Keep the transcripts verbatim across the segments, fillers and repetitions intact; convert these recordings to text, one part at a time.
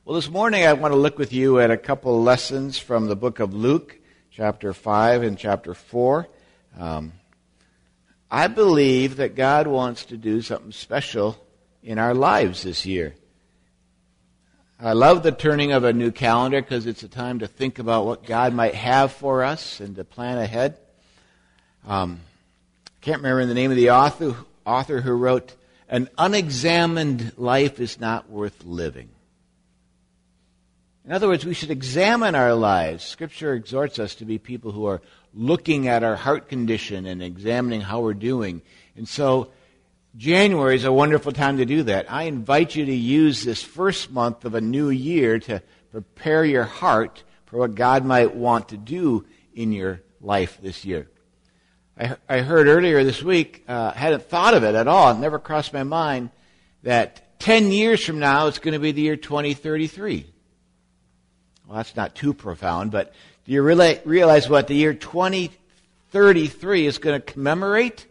Well, this morning I want to look with you at a couple lessons from the book of Luke, chapter five and chapter four. Um, I believe that God wants to do something special in our lives this year. I love the turning of a new calendar because it's a time to think about what God might have for us and to plan ahead. Um, I can't remember the name of the author, author who wrote, "An unexamined life is not worth living." In other words, we should examine our lives. Scripture exhorts us to be people who are looking at our heart condition and examining how we're doing. And so January is a wonderful time to do that. I invite you to use this first month of a new year to prepare your heart for what God might want to do in your life this year. I, I heard earlier this week, uh, hadn't thought of it at all, it never crossed my mind, that ten years from now it's going to be the year twenty thirty-three. Well, that's not too profound, but do you really realize what the year twenty thirty-three is going to commemorate?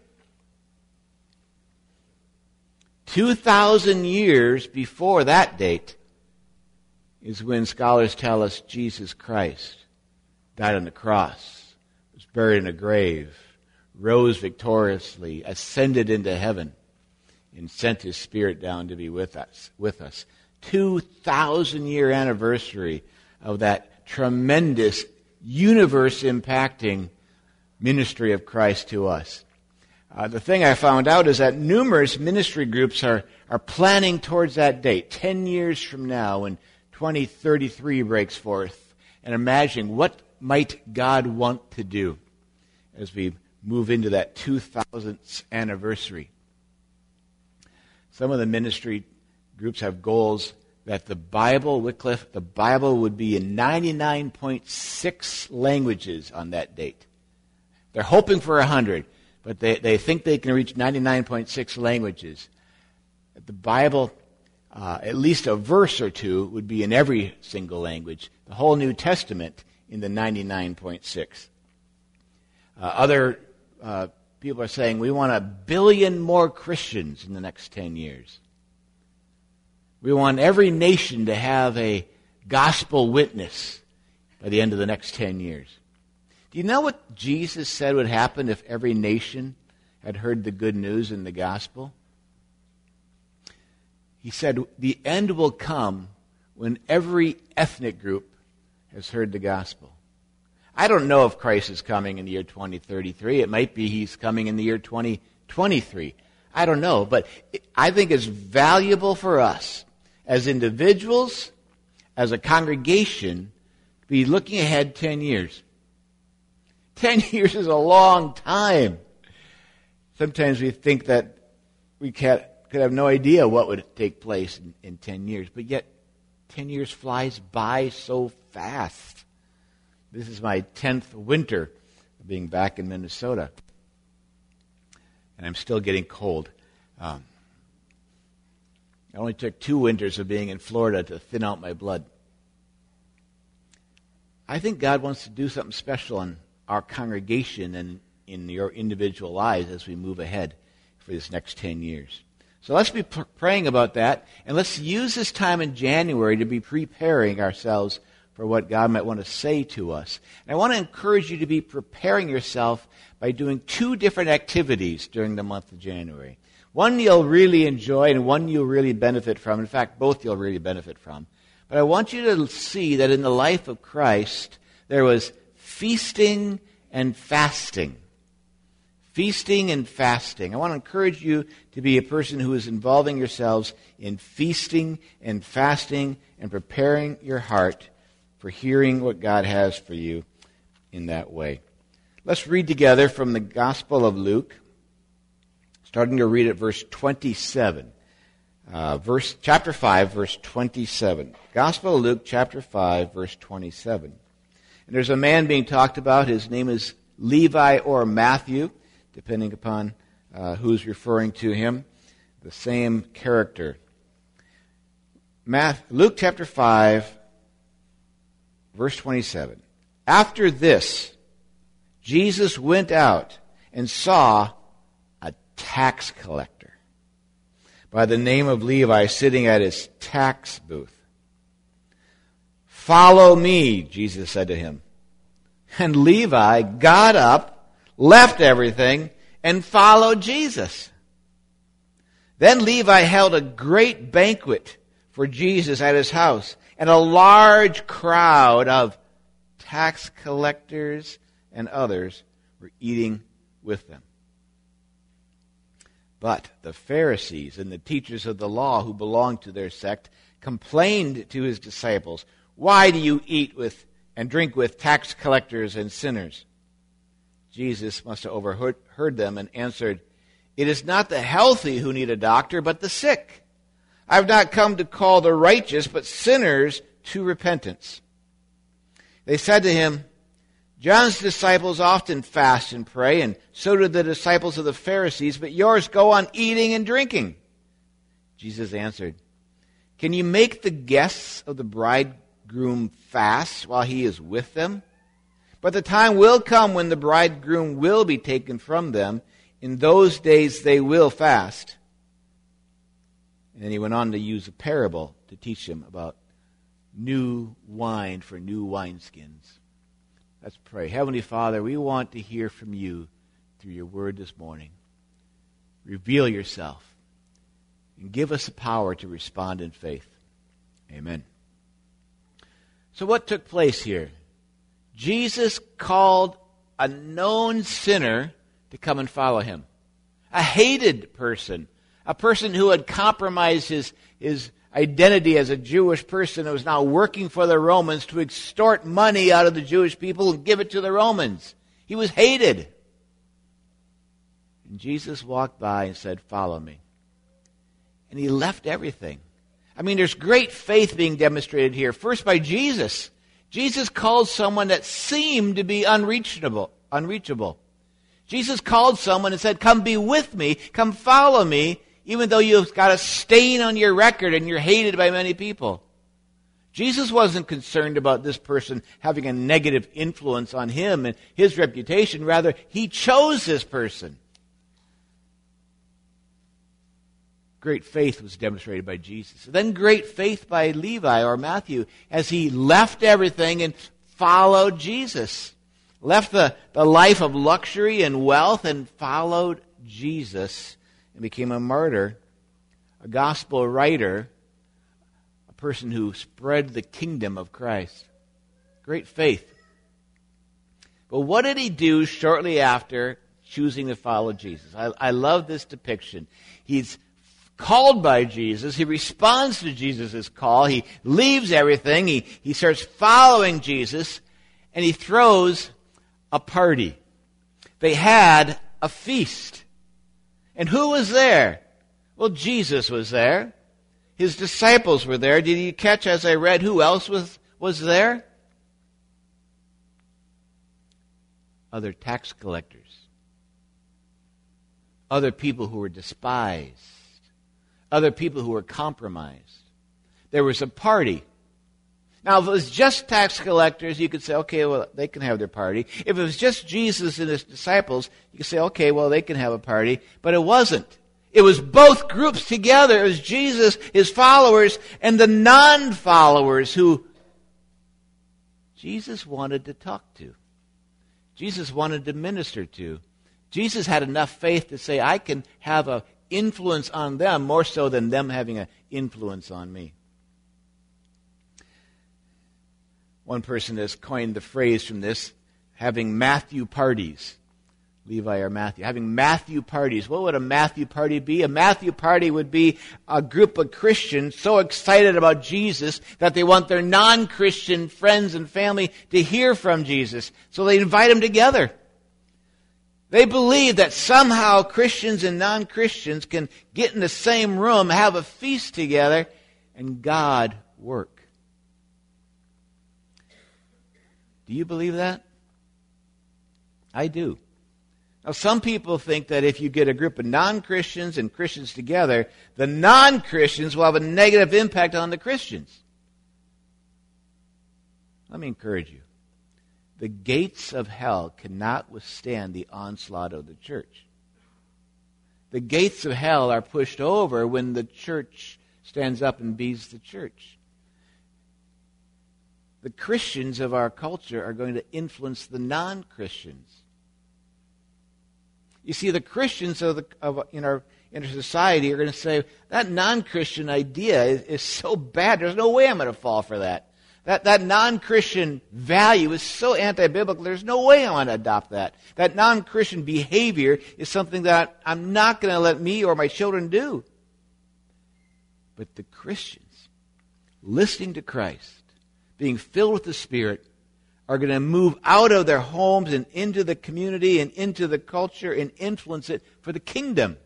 two thousand years before that date is when scholars tell us Jesus Christ died on the cross, was buried in a grave, rose victoriously, ascended into heaven, and sent His Spirit down to be with us. With us. two thousand year anniversary of that tremendous universe-impacting ministry of Christ to us. Uh, the thing I found out is that numerous ministry groups are, are planning towards that date, ten years from now when twenty thirty-three breaks forth, and imagining what might God want to do as we move into that two thousandth anniversary. Some of the ministry groups have goals that the Bible, Wycliffe, the Bible would be in ninety-nine point six languages on that date. They're hoping for one hundred, but they, they think they can reach ninety-nine point six languages. The Bible, uh, at least a verse or two, would be in every single language. The whole New Testament in the ninety-nine point six. Uh, other uh, people are saying we want a billion more Christians in the next ten years. We want every nation to have a gospel witness by the end of the next ten years. Do you know what Jesus said would happen if every nation had heard the good news in the gospel? He said, the end will come when every ethnic group has heard the gospel. I don't know if Christ is coming in the year twenty thirty-three. It might be He's coming in the year twenty twenty-three. I don't know, but I think it's valuable for us as individuals, as a congregation, to be looking ahead ten years. Ten years is a long time. Sometimes we think that we can't, could have no idea what would take place in, in ten years, but yet ten years flies by so fast. This is my tenth winter of being back in Minnesota, and I'm still getting cold. Um, It only took two winters of being in Florida to thin out my blood. I think God wants to do something special in our congregation and in your individual lives as we move ahead for this next ten years. So let's be p- praying about that, and let's use this time in January to be preparing ourselves for what God might want to say to us. And I want to encourage you to be preparing yourself by doing two different activities during the month of January. One you'll really enjoy and one you'll really benefit from. In fact, both you'll really benefit from. But I want you to see that in the life of Christ, there was feasting and fasting. Feasting and fasting. I want to encourage you to be a person who is involving yourselves in feasting and fasting and preparing your heart for hearing what God has for you in that way. Let's read together from the Gospel of Luke, starting to read at verse twenty-seven. Uh, verse chapter five, verse twenty-seven. Gospel of Luke, chapter five, verse twenty-seven. And there's a man being talked about. His name is Levi or Matthew, depending upon uh, who's referring to him. The same character. Math, Luke chapter five, verse twenty-seven. After this, Jesus went out and saw a tax collector by the name of Levi sitting at his tax booth. "Follow me," Jesus said to him. And Levi got up, left everything, and followed Jesus. Then Levi held a great banquet for Jesus at his house, and a large crowd of tax collectors and others were eating with them. But the Pharisees and the teachers of the law who belonged to their sect complained to his disciples, "Why do you eat with and drink with tax collectors and sinners?" Jesus must have overheard heard them and answered, "It is not the healthy who need a doctor, but the sick. I have not come to call the righteous, but sinners to repentance." They said to him, "John's disciples often fast and pray, and so do the disciples of the Pharisees, but yours go on eating and drinking." Jesus answered, "Can you make the guests of the bridegroom fast while he is with them? But the time will come when the bridegroom will be taken from them. In those days they will fast." And then he went on to use a parable to teach them about new wine for new wineskins. Let's pray. Heavenly Father, we want to hear from you through your word this morning. Reveal yourself and give us the power to respond in faith. Amen. So what took place here? Jesus called a known sinner to come and follow him. A hated person. A person who had compromised his, his identity as a Jewish person and was now working for the Romans to extort money out of the Jewish people and give it to the Romans. He was hated. And Jesus walked by and said, "Follow me." And he left everything. I mean, there's great faith being demonstrated here. First by Jesus. Jesus called someone that seemed to be unreachable. unreachable. Jesus called someone and said, "Come be with me, come follow me," even though you've got a stain on your record and you're hated by many people. Jesus wasn't concerned about this person having a negative influence on him and his reputation. Rather, he chose this person. Great faith was demonstrated by Jesus. Then great faith by Levi or Matthew as he left everything and followed Jesus. Left the, the life of luxury and wealth and followed Jesus and became a martyr, a gospel writer, a person who spread the kingdom of Christ. Great faith. But what did he do shortly after choosing to follow Jesus? I, I love this depiction. He's called by Jesus. He responds to Jesus' call. He leaves everything. He, he starts following Jesus, and he throws a party. They had a feast. And who was there? Well, Jesus was there. His disciples were there. Did you catch as I read who else was, was there? Other tax collectors. Other people who were despised. Other people who were compromised. There was a party. Now, if it was just tax collectors, you could say, okay, well, they can have their party. If it was just Jesus and his disciples, you could say, okay, well, they can have a party. But it wasn't. It was both groups together. It was Jesus, his followers, and the non-followers who Jesus wanted to talk to. Jesus wanted to minister to. Jesus had enough faith to say, I can have an influence on them more so than them having an influence on me. One person has coined the phrase from this, having Matthew parties. Levi or Matthew. Having Matthew parties. What would a Matthew party be? A Matthew party would be a group of Christians so excited about Jesus that they want their non-Christian friends and family to hear from Jesus. So they invite them together. They believe that somehow Christians and non-Christians can get in the same room, have a feast together, and God work. Do you believe that? I do. Now, some people think that if you get a group of non-Christians and Christians together, the non-Christians will have a negative impact on the Christians. Let me encourage you. The gates of hell cannot withstand the onslaught of the church. The gates of hell are pushed over when the church stands up and beats the church. the Christians of our culture are going to influence the non-Christians. You see, the Christians of, the, of in our in our society are going to say, that non-Christian idea is, is so bad, there's no way I'm going to fall for that. That, that non-Christian value is so anti-biblical, there's no way I want to adopt that. That non-Christian behavior is something that I'm not going to let me or my children do. But the Christians, listening to Christ, being filled with the Spirit, are going to move out of their homes and into the community and into the culture and influence it for the kingdom.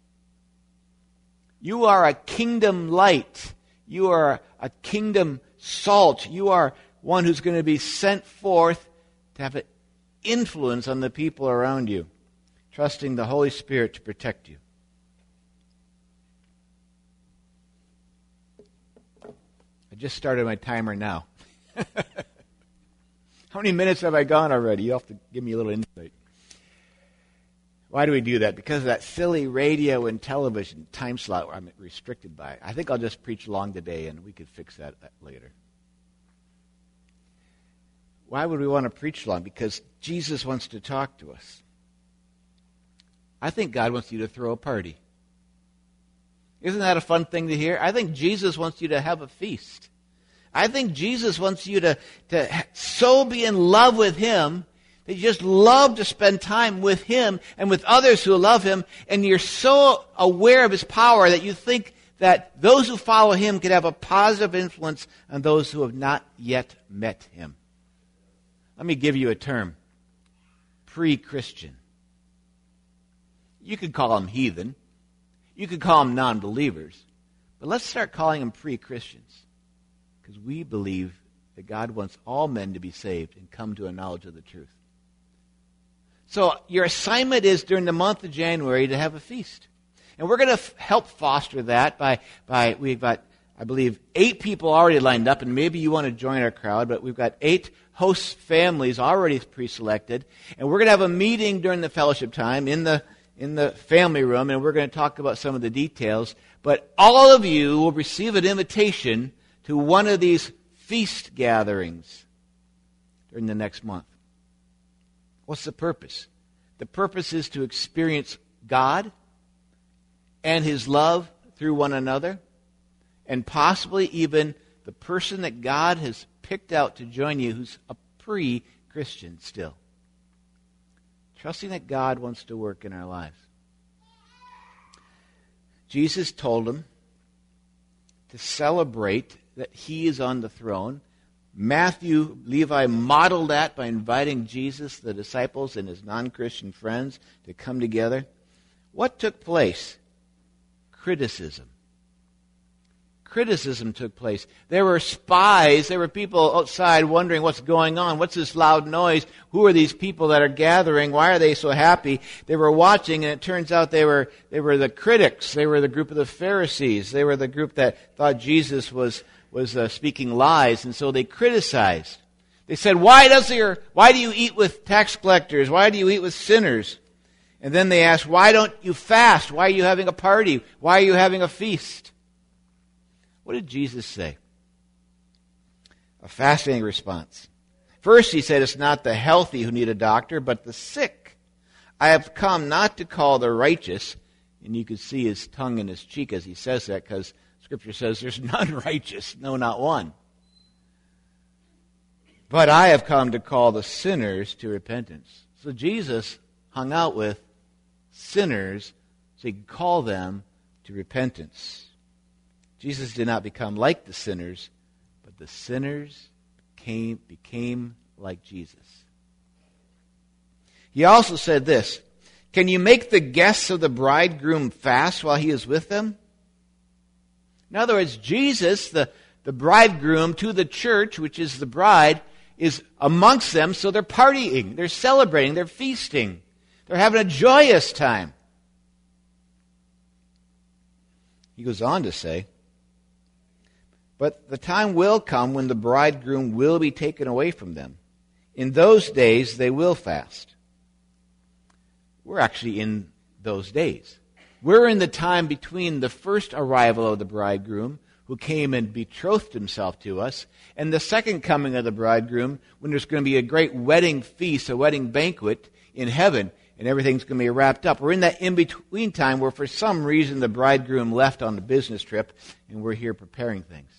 You are a kingdom light. You are a kingdom salt. You are one who's going to be sent forth to have an influence on the people around you, trusting the Holy Spirit to protect you. I just started my timer now. How many minutes have I gone already? You have to give me a little insight. Why do we do that? Because of that silly radio and television time slot where I'm restricted by. I think I'll just preach long today and we could fix that later. Why would we want to preach long? Because Jesus wants to talk to us. I think God wants you to throw a party. Isn't that a fun thing to hear? I think Jesus wants you to have a feast. I think Jesus wants you to, to so be in love with Him that you just love to spend time with Him and with others who love Him, and you're so aware of His power that you think that those who follow Him could have a positive influence on those who have not yet met Him. Let me give you a term. Pre-Christian. You could call them heathen. You could call them non-believers. But let's start calling them pre-Christians. Because we believe that God wants all men to be saved and come to a knowledge of the truth. So your assignment is during the month of January to have a feast. And we're going to f- help foster that by, by, we've got, I believe, eight people already lined up, and maybe you want to join our crowd, but we've got eight host families already pre-selected. And we're going to have a meeting during the fellowship time in the, in the family room, and we're going to talk about some of the details. But all of you will receive an invitation to one of these feast gatherings during the next month. What's the purpose? The purpose is to experience God and His love through one another, and possibly even the person that God has picked out to join you who's a pre-Christian still. Trusting that God wants to work in our lives. Jesus told them to celebrate that He is on the throne. Matthew, Levi modeled that by inviting Jesus, the disciples, and His non-Christian friends to come together. What took place? Criticism. Criticism took place. There were spies. There were people outside wondering what's going on. What's this loud noise? Who are these people that are gathering? Why are they so happy? They were watching, and it turns out they were they were the critics. They were the group of the Pharisees. They were the group that thought Jesus was was uh, speaking lies, and so they criticized. They said, "Why does your why do you eat with tax collectors? Why do you eat with sinners?" And then they asked, "Why don't you fast? Why are you having a party? Why are you having a feast?" What did Jesus say? A fascinating response. First, He said, it's not the healthy who need a doctor, but the sick. I have come not to call the righteous, and you could see His tongue in His cheek as He says that, because Scripture says there's none righteous, no, not one. But I have come to call the sinners to repentance. So Jesus hung out with sinners so He could call them to repentance. Jesus did not become like the sinners, but the sinners came, became like Jesus. He also said this, can you make the guests of the bridegroom fast while he is with them? In other words, Jesus, the, the bridegroom to the church, which is the bride, is amongst them, so they're partying, they're celebrating, they're feasting, they're having a joyous time. He goes on to say, but the time will come when the bridegroom will be taken away from them. In those days they will fast. We're actually in those days. We're in the time between the first arrival of the bridegroom, who came and betrothed himself to us, and the second coming of the bridegroom, when there's going to be a great wedding feast, a wedding banquet in heaven, and everything's going to be wrapped up. We're in that in-between time where for some reason the bridegroom left on the business trip, and we're here preparing things.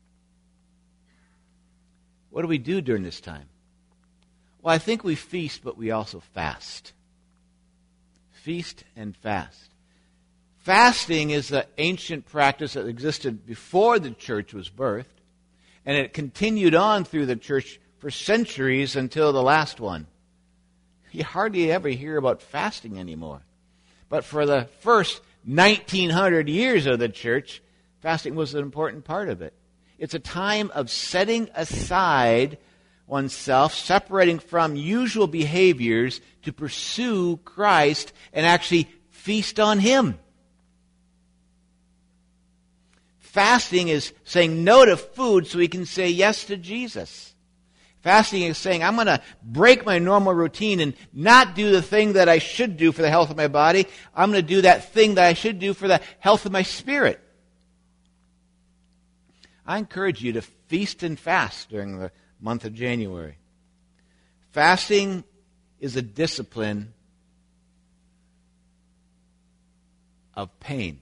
What do we do during this time? Well, I think we feast, but we also fast. Feast and fast. Fasting is an ancient practice that existed before the church was birthed, and it continued on through the church for centuries until the last one. You hardly ever hear about fasting anymore. But for the first nineteen hundred years of the church, fasting was an important part of it. It's a time of setting aside oneself, separating from usual behaviors to pursue Christ and actually feast on Him. Fasting is saying no to food so we can say yes to Jesus. Fasting is saying, I'm going to break my normal routine and not do the thing that I should do for the health of my body. I'm going to do that thing that I should do for the health of my spirit. I encourage you to feast and fast during the month of January. Fasting is a discipline of pain.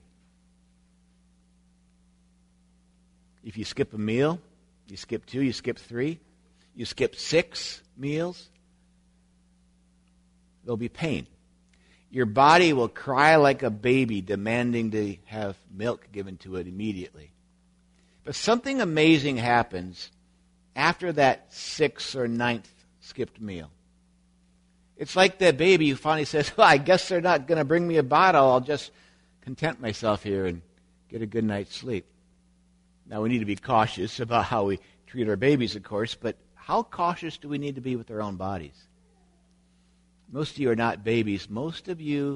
If you skip a meal, you skip two, you skip three, you skip six meals, there'll be pain. Your body will cry like a baby demanding to have milk given to it immediately. But something amazing happens after that sixth or ninth skipped meal. It's like that baby who finally says, well, I guess they're not going to bring me a bottle. I'll just content myself here and get a good night's sleep. Now, we need to be cautious about how we treat our babies, of course, but how cautious do we need to be with our own bodies? Most of you are not babies. Most of you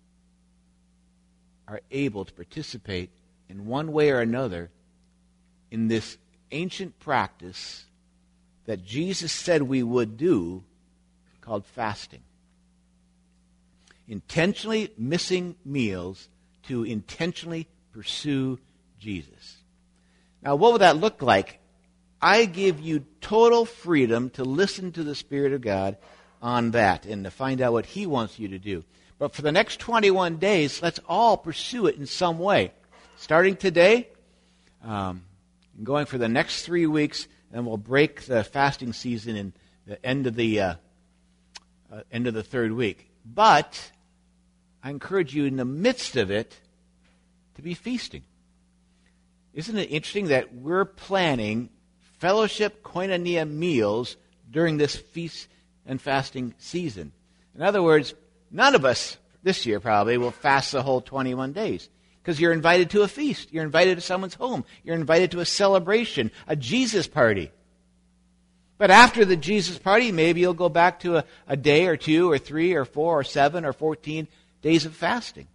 are able to participate in one way or another in this ancient practice that Jesus said we would do called fasting. Intentionally missing meals to intentionally pursue Jesus. Now, what would that look like? I give you total freedom to listen to the Spirit of God on that and to find out what He wants you to do. But for the next twenty-one days, let's all pursue it in some way. Starting today, um, and going for the next three weeks, and we'll break the fasting season in the end of the uh, uh, end of the third week. But I encourage you in the midst of it to be feasting. Isn't it interesting that we're planning fellowship koinonia meals during this feast and fasting season? In other words, none of us this year probably will fast the whole twenty-one days because you're invited to a feast. You're invited to someone's home. You're invited to a celebration, a Jesus party. But after the Jesus party, maybe you'll go back to a, a day or two or three or four or seven or fourteen days of fasting.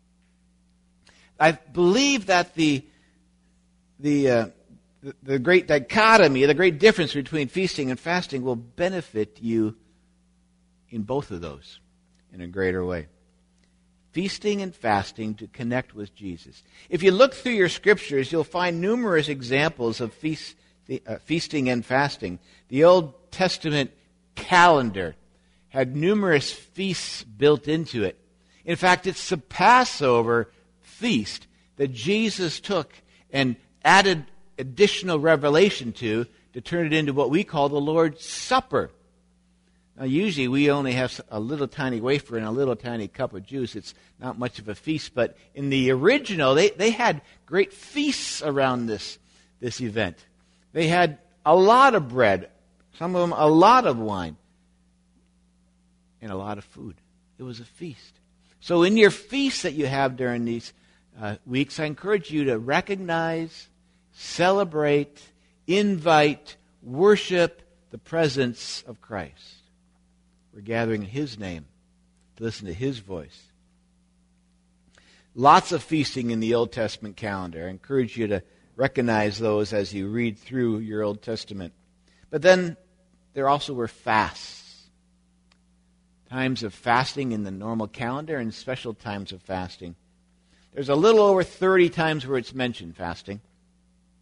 I believe that the the uh, the, the great dichotomy, the great difference between feasting and fasting will benefit you in both of those in a greater way. Feasting and fasting to connect with Jesus. If you look through your scriptures, you'll find numerous examples of feast, uh, feasting and fasting. The Old Testament calendar had numerous feasts built into it. In fact, it's the Passover feast that Jesus took and added additional revelation to to turn it into what we call the Lord's Supper. Now, usually we only have a little tiny wafer and a little tiny cup of juice. It's not much of a feast, but in the original, they, they had great feasts around this, this event. They had a lot of bread, some of them a lot of wine, and a lot of food. It was a feast. So in your feasts that you have during these uh, weeks, I encourage you to recognize, celebrate, invite, worship the presence of Christ. We're gathering in His name to listen to His voice. Lots of feasting in the Old Testament calendar. I encourage you to recognize those as you read through your Old Testament. But then there also were fasts. Times of fasting in the normal calendar and special times of fasting. There's a little over thirty times where it's mentioned, fasting.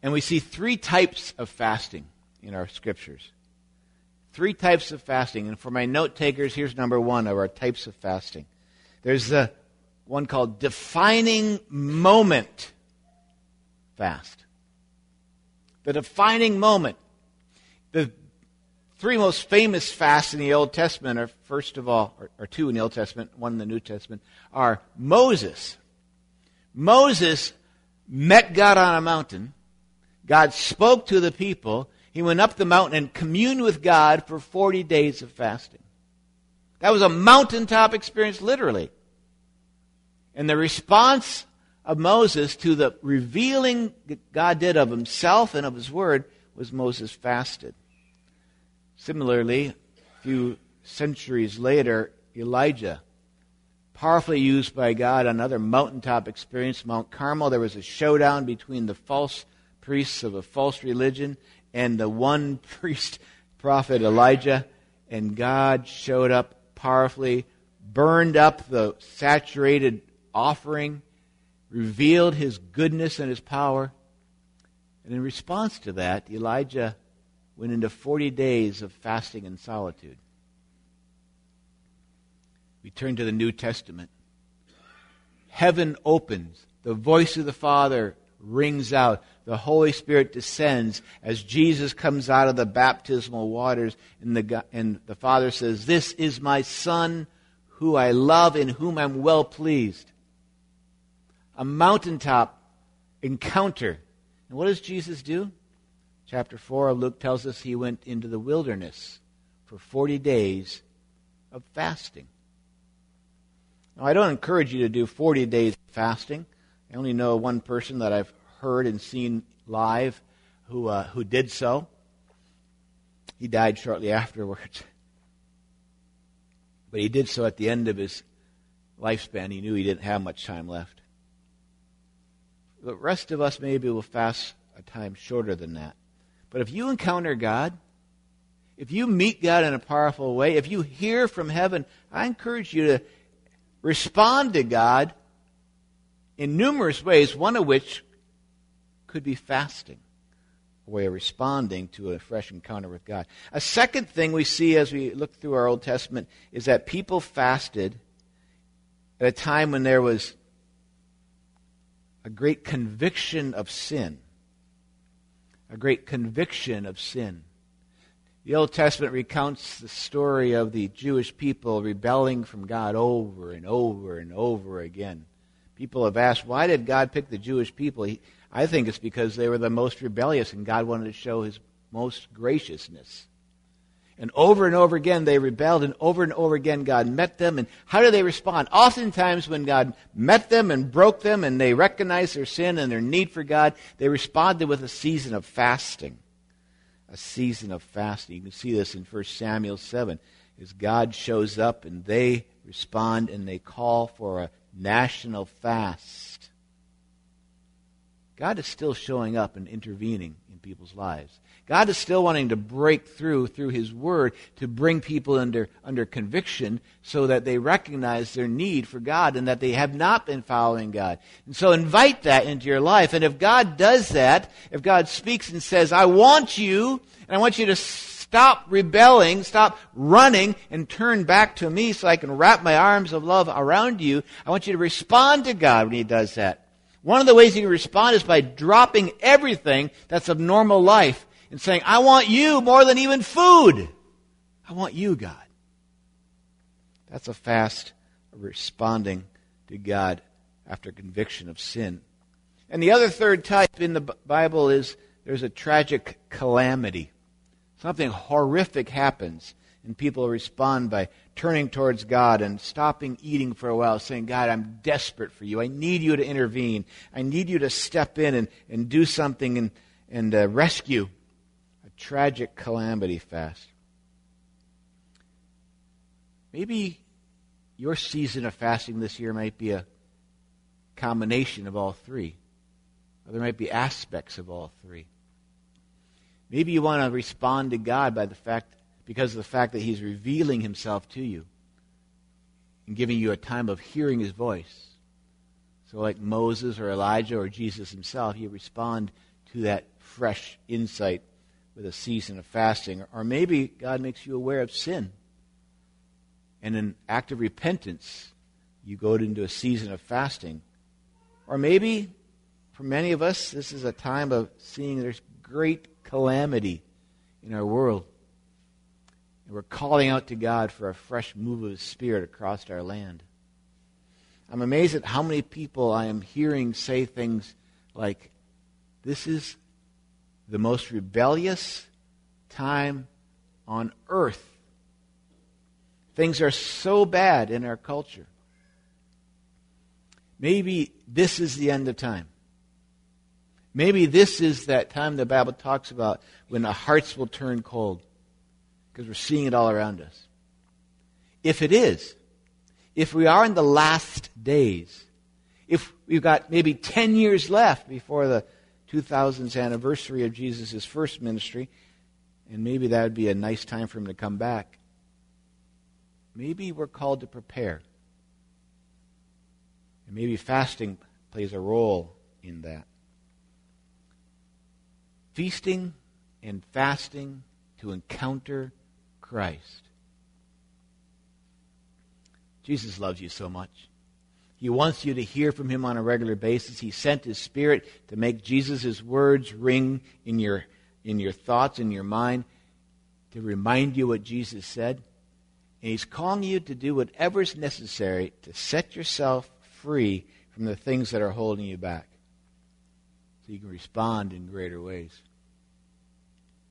And we see three types of fasting in our scriptures. Three types of fasting. And for my note takers, here's number one of our types of fasting. There's the one called defining moment fast. The defining moment. The three most famous fasts in the Old Testament are, first of all, or, or two in the Old Testament, one in the New Testament, are Moses. Moses met God on a mountain. God spoke to the people. He went up the mountain and communed with God for forty days of fasting. That was a mountaintop experience, literally. And the response of Moses to the revealing that God did of himself and of his word was Moses fasted. Similarly, a few centuries later, Elijah, powerfully used by God, another mountaintop experience, Mount Carmel. There was a showdown between the false priests of a false religion and the one priest, prophet Elijah, and God showed up powerfully, burned up the saturated offering, revealed his goodness and his power. And in response to that, Elijah went into forty days of fasting and solitude. We turn to the New Testament. Heaven opens. The voice of the Father rings out. The Holy Spirit descends as Jesus comes out of the baptismal waters, and the, and the Father says, "This is my Son who I love, in whom I'm well pleased." A mountaintop encounter. And what does Jesus do? Chapter four of Luke tells us he went into the wilderness for forty days of fasting. Now, I don't encourage you to do forty days of fasting. I only know one person that I've heard and seen live who uh, who did so. He died shortly afterwards. But he did so at the end of his lifespan. He knew he didn't have much time left. The rest of us maybe will fast a time shorter than that. But if you encounter God, if you meet God in a powerful way, if you hear from heaven, I encourage you to respond to God in numerous ways, one of which could be fasting, a way of responding to a fresh encounter with God. A second thing we see as we look through our Old Testament is that people fasted at a time when there was a great conviction of sin. A great conviction of sin. The Old Testament recounts the story of the Jewish people rebelling from God over and over and over again. People have asked, why did God pick the Jewish people? He, I think it's because they were the most rebellious and God wanted to show his most graciousness. And over and over again they rebelled, and over and over again God met them. And how do they respond? Oftentimes when God met them and broke them and they recognized their sin and their need for God, they responded with a season of fasting. A season of fasting. You can see this in First Samuel seven. As God shows up and they respond and they call for a national fast. God is still showing up and intervening in people's lives. God is still wanting to break through through his word to bring people under, under conviction so that they recognize their need for God and that they have not been following God. And so invite that into your life. And if God does that, if God speaks and says, I want you, and I want you to stop rebelling, stop running, and turn back to me so I can wrap my arms of love around you, I want you to respond to God when he does that. One of the ways you can respond is by dropping everything that's of normal life and saying, I want you more than even food. I want you, God. That's a fast responding to God after conviction of sin. And the other third type in the Bible is there's a tragic calamity. Something horrific happens, and people respond by turning towards God and stopping eating for a while, saying, God, I'm desperate for you. I need you to intervene. I need you to step in and, and do something and, and uh, rescue. A tragic calamity fast. Maybe your season of fasting this year might be a combination of all three. Or there might be aspects of all three. Maybe you want to respond to God by the fact, because of the fact that he's revealing himself to you and giving you a time of hearing his voice. So like Moses or Elijah or Jesus himself, you respond to that fresh insight with a season of fasting. Or maybe God makes you aware of sin. And in act of repentance, you go into a season of fasting. Or maybe, for many of us, this is a time of seeing there's great calamity in our world. And we're calling out to God for a fresh move of His Spirit across our land. I'm amazed at how many people I am hearing say things like, this is the most rebellious time on earth. Things are so bad in our culture. Maybe this is the end of time. Maybe this is that time the Bible talks about when our hearts will turn cold, because we're seeing it all around us. If it is, if we are in the last days, if we've got maybe ten years left before the two thousandth anniversary of Jesus' first ministry, and maybe that would be a nice time for Him to come back, maybe we're called to prepare. And maybe fasting plays a role in that. Feasting and fasting to encounter Christ. Jesus loves you so much. He wants you to hear from Him on a regular basis. He sent His Spirit to make Jesus' words ring in your, in your thoughts, in your mind, to remind you what Jesus said. And He's calling you to do whatever is necessary to set yourself free from the things that are holding you back, so you can respond in greater ways.